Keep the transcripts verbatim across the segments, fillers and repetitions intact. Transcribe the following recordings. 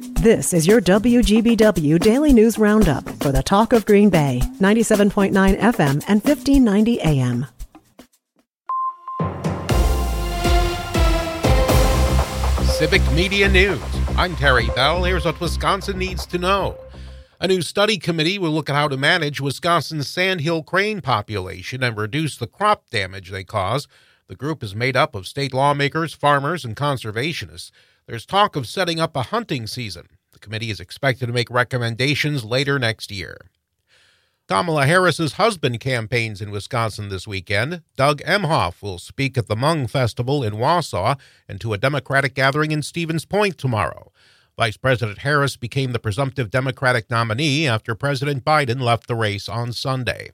This is your W G B W Daily News Roundup for the Talk of Green Bay, ninety-seven point nine F M and fifteen ninety A M. Civic Media News. I'm Terry Bell. Here's what Wisconsin needs to know. A new study committee will look at how to manage Wisconsin's sandhill crane population and reduce the crop damage they cause. The group is made up of state lawmakers, farmers, and conservationists. There's talk of setting up a hunting season. The committee is expected to make recommendations later next year. Kamala Harris's husband campaigns in Wisconsin this weekend. Doug Emhoff will speak at the Hmong Festival in Wausau and to a Democratic gathering in Stevens Point tomorrow. Vice President Harris became the presumptive Democratic nominee after President Biden left the race on Sunday.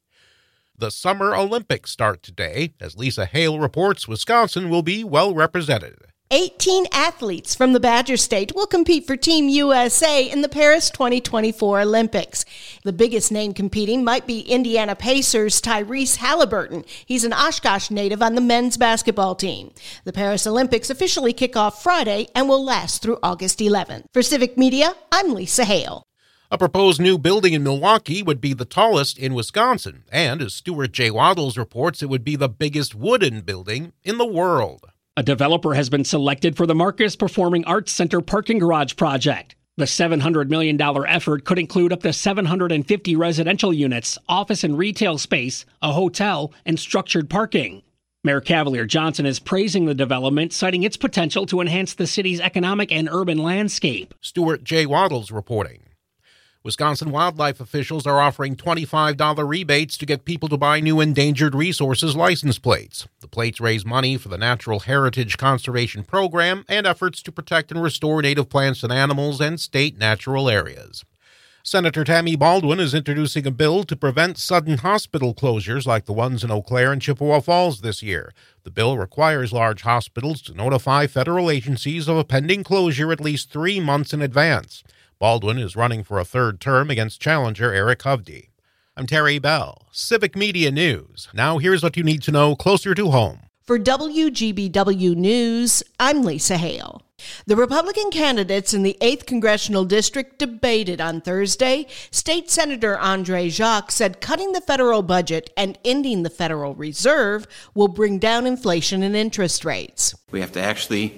The Summer Olympics start today. As Lisa Hale reports, Wisconsin will be well represented. eighteen athletes from the Badger State will compete for Team U S A in the Paris twenty twenty-four Olympics. The biggest name competing might be Indiana Pacers' Tyrese Halliburton. He's an Oshkosh native on the men's basketball team. The Paris Olympics officially kick off Friday and will last through August eleventh. For Civic Media, I'm Lisa Hale. A proposed new building in Milwaukee would be the tallest in Wisconsin, and as Stuart J. Waddles reports, it would be the biggest wooden building in the world. A developer has been selected for the Marcus Performing Arts Center parking garage project. The seven hundred million dollars effort could include up to seven hundred fifty residential units, office and retail space, a hotel, and structured parking. Mayor Cavalier Johnson is praising the development, citing its potential to enhance the city's economic and urban landscape. Stuart J. Waddles reporting. Wisconsin wildlife officials are offering twenty-five dollars rebates to get people to buy new endangered resources license plates. The plates raise money for the Natural Heritage Conservation Program and efforts to protect and restore native plants and animals and state natural areas. Senator Tammy Baldwin is introducing a bill to prevent sudden hospital closures like the ones in Eau Claire and Chippewa Falls this year. The bill requires large hospitals to notify federal agencies of a pending closure at least three months in advance. Baldwin is running for a third term against challenger Eric Hovde. I'm Terry Bell, Civic Media News. Now here's what you need to know closer to home. For W G B W News, I'm Lisa Hale. The Republican candidates in the eighth Congressional District debated on Thursday. State Senator Andre Jacques said cutting the federal budget and ending the Federal Reserve will bring down inflation and interest rates. We have to actually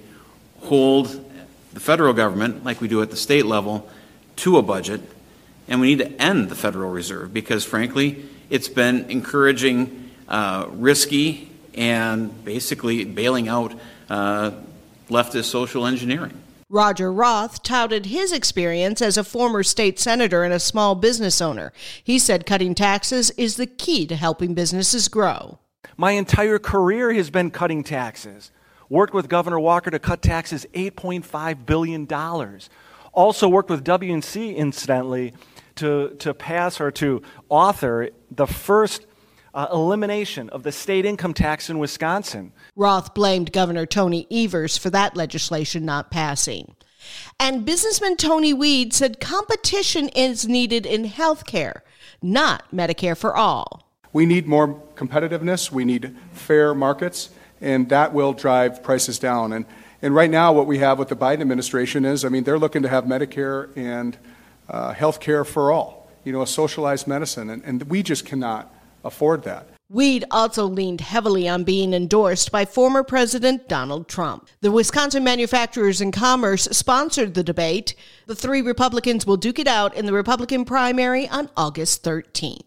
hold the federal government, like we do at the state level, to a budget, and we need to end the Federal Reserve because, frankly, it's been encouraging uh, risky and basically bailing out uh, leftist social engineering. Roger Roth touted his experience as a former state senator and a small business owner. He said cutting taxes is the key to helping businesses grow. My entire career has been cutting taxes. Worked with Governor Walker to cut taxes eight point five billion dollars. Also worked with W and C, incidentally, to, to pass or to author the first uh, elimination of the state income tax in Wisconsin. Roth blamed Governor Tony Evers for that legislation not passing. And businessman Tony Weed said competition is needed in health care, not Medicare for all. We need more competitiveness. We need fair markets. And that will drive prices down. And and right now what we have with the Biden administration is, I mean, they're looking to have Medicare and uh, health care for all, you know, a socialized medicine, and, and we just cannot afford that. Weed also leaned heavily on being endorsed by former President Donald Trump. The Wisconsin Manufacturers and Commerce sponsored the debate. The three Republicans will duke it out in the Republican primary on August thirteenth.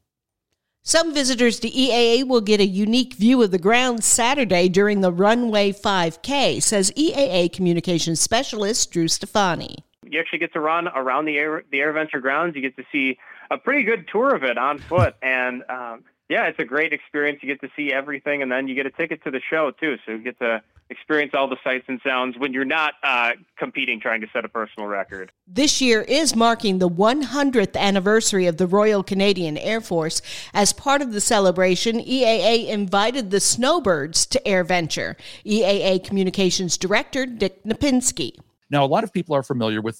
Some visitors to E A A will get a unique view of the grounds Saturday during the Runway five K, says E A A Communications Specialist Drew Stefani. You actually get to run around the Air, the AirVenture grounds. You get to see a pretty good tour of it on foot. And, um, yeah, it's a great experience. You get to see everything, and then you get a ticket to the show, too. So you get to experience all the sights and sounds when you're not uh, competing, trying to set a personal record. This year is marking the one hundredth anniversary of the Royal Canadian Air Force. As part of the celebration, E A A invited the Snowbirds to AirVenture. E A A Communications Director Dick Napinski. Now, a lot of people are familiar with the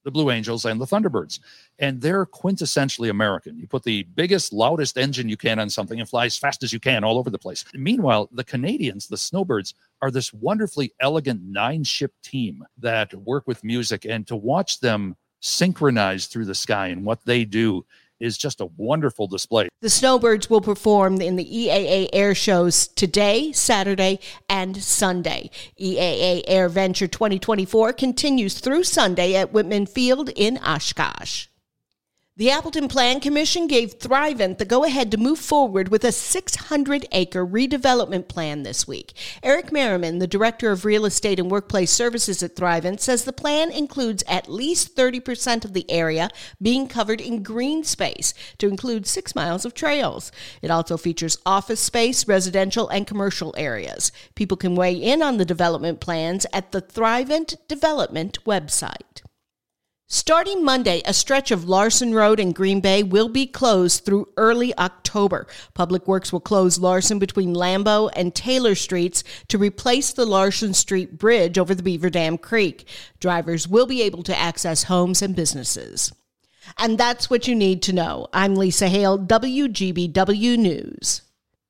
the Blue Angels and the Thunderbirds. And they're quintessentially American. You put the biggest, loudest engine you can on something and fly as fast as you can all over the place. Meanwhile, the Canadians, the Snowbirds, are this wonderfully elegant nine-ship team that work with music. And to watch them synchronize through the sky and what they do is just a wonderful display. The Snowbirds will perform in the E A A Air shows today, Saturday, and Sunday. E A A Air Venture twenty twenty-four continues through Sunday at Whitman Field in Oshkosh. The Appleton Plan Commission gave Thrivent the go-ahead to move forward with a six hundred acre redevelopment plan this week. Eric Merriman, the Director of Real Estate and Workplace Services at Thrivent, says the plan includes at least thirty percent of the area being covered in green space to include six miles of trails. It also features office space, residential, and commercial areas. People can weigh in on the development plans at the Thrivent Development website. Starting Monday, a stretch of Larson Road in Green Bay will be closed through early October. Public Works will close Larson between Lambeau and Taylor Streets to replace the Larson Street Bridge over the Beaver Dam Creek. Drivers will be able to access homes and businesses. And that's what you need to know. I'm Lisa Hale, W G B W News.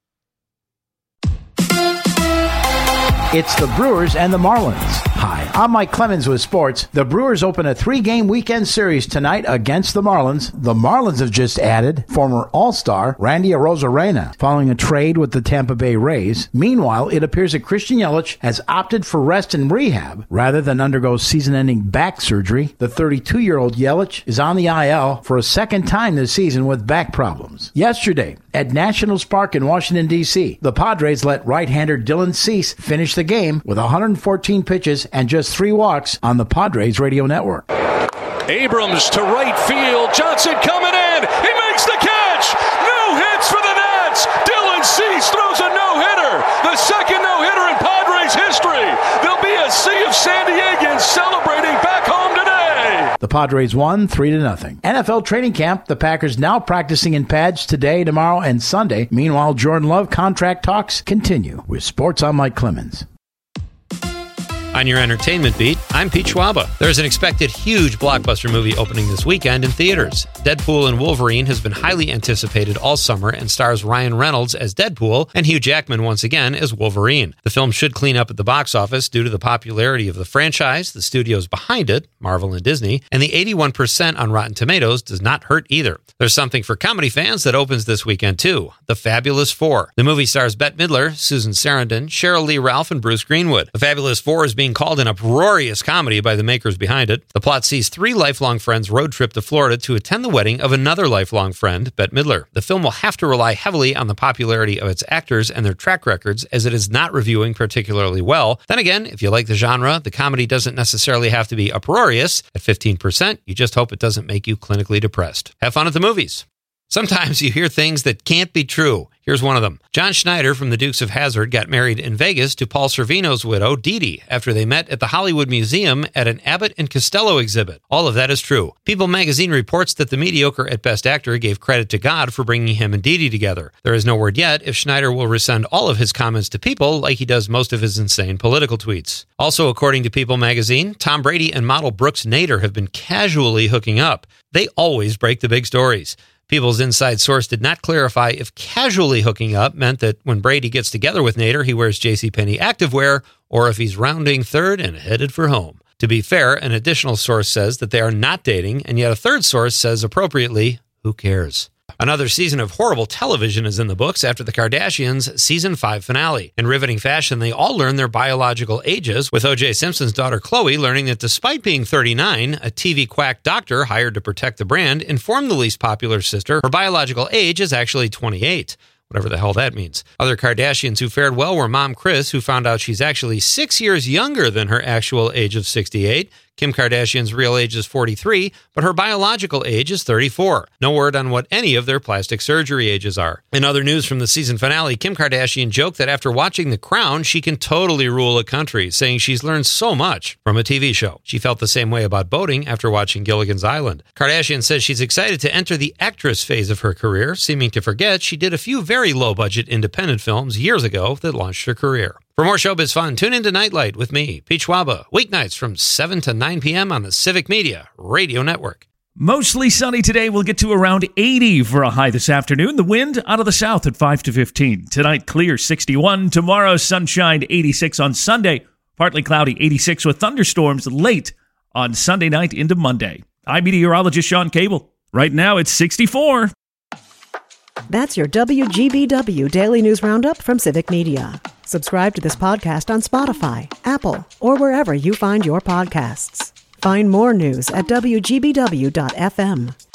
It's the Brewers and the Marlins. Hi, I'm Mike Clemens with sports. The Brewers open a three-game weekend series tonight against the Marlins. The Marlins have just added former All-Star Randy Arozarena following a trade with the Tampa Bay Rays. Meanwhile, it appears that Christian Yelich has opted for rest and rehab rather than undergo season-ending back surgery. The thirty-two-year-old Yelich is on the I L for a second time this season with back problems. Yesterday, at Nationals Park in Washington, D C, the Padres let right-hander Dylan Cease finish the game with one hundred fourteen pitches and just three walks on the Padres radio network. Abrams to right field. Johnson coming in. He makes the catch. No hits for the Nats. Dylan Cease throws a no-hitter. The second no-hitter in Padres history. There'll be a sea of San Diegans celebrating back home today. The Padres won three to nothing. N F L training camp. The Packers now practicing in pads today, tomorrow, and Sunday. Meanwhile, Jordan Love contract talks continue. With sports, I'm Mike Clemens. On your entertainment beat, I'm Pete Schwaba. There's an expected huge blockbuster movie opening this weekend in theaters. Deadpool and Wolverine has been highly anticipated all summer and stars Ryan Reynolds as Deadpool and Hugh Jackman once again as Wolverine. The film should clean up at the box office due to the popularity of the franchise, the studios behind it, Marvel and Disney, and the eighty-one percent on Rotten Tomatoes does not hurt either. There's something for comedy fans that opens this weekend too, The Fabulous Four. The movie stars Bette Midler, Susan Sarandon, Cheryl Lee Ralph, and Bruce Greenwood. The Fabulous Four is being called an uproarious comedy by the makers behind it. The plot sees three lifelong friends road trip to Florida to attend the wedding of another lifelong friend, Bette Midler. The film will have to rely heavily on the popularity of its actors and their track records, as it is not reviewing particularly well. Then again, if you like the genre, the comedy doesn't necessarily have to be uproarious. At fifteen percent, you just hope it doesn't make you clinically depressed. Have fun at the movies. Sometimes you hear things that can't be true. Here's one of them. John Schneider from the Dukes of Hazzard got married in Vegas to Paul Sorvino's widow, Dee Dee, after they met at the Hollywood Museum at an Abbott and Costello exhibit. All of that is true. People magazine reports that the mediocre at Best Actor gave credit to God for bringing him and Dee Dee together. There is no word yet if Schneider will resend all of his comments to People like he does most of his insane political tweets. Also, according to People magazine, Tom Brady and model Brooks Nader have been casually hooking up. They always break the big stories. People's inside source did not clarify if casually hooking up meant that when Brady gets together with Nader, he wears JCPenney activewear, or if he's rounding third and headed for home. To be fair, an additional source says that they are not dating, and yet a third source says appropriately, who cares? Another season of horrible television is in the books after the Kardashians' season five finale. In riveting fashion, they all learn their biological ages, with O J Simpson's daughter Khloe learning that despite being thirty-nine, a T V quack doctor hired to protect the brand informed the least popular sister her biological age is actually twenty-eight. Whatever the hell that means. Other Kardashians who fared well were Mom Kris, who found out she's actually six years younger than her actual age of sixty-eight. Kim Kardashian's real age is forty-three, but her biological age is thirty-four. No word on what any of their plastic surgery ages are. In other news from the season finale, Kim Kardashian joked that after watching The Crown, she can totally rule a country, saying she's learned so much from a T V show. She felt the same way about boating after watching Gilligan's Island. Kardashian says she's excited to enter the actress phase of her career, seeming to forget she did a few very very low-budget independent films years ago that launched her career. For more showbiz fun, tune into Nightlight with me, Pete Schwaba, weeknights from seven to nine p.m. on the Civic Media Radio Network. Mostly sunny today. We'll get to around eighty for a high this afternoon. The wind out of the south at five to fifteen. Tonight, clear sixty-one. Tomorrow, sunshine eighty-six on Sunday. Partly cloudy eighty-six with thunderstorms late on Sunday night into Monday. I'm meteorologist Sean Cable. Right now, it's sixty-four. That's your W G B W Daily News Roundup from Civic Media. Subscribe to this podcast on Spotify, Apple, or wherever you find your podcasts. Find more news at W G B W dot F M.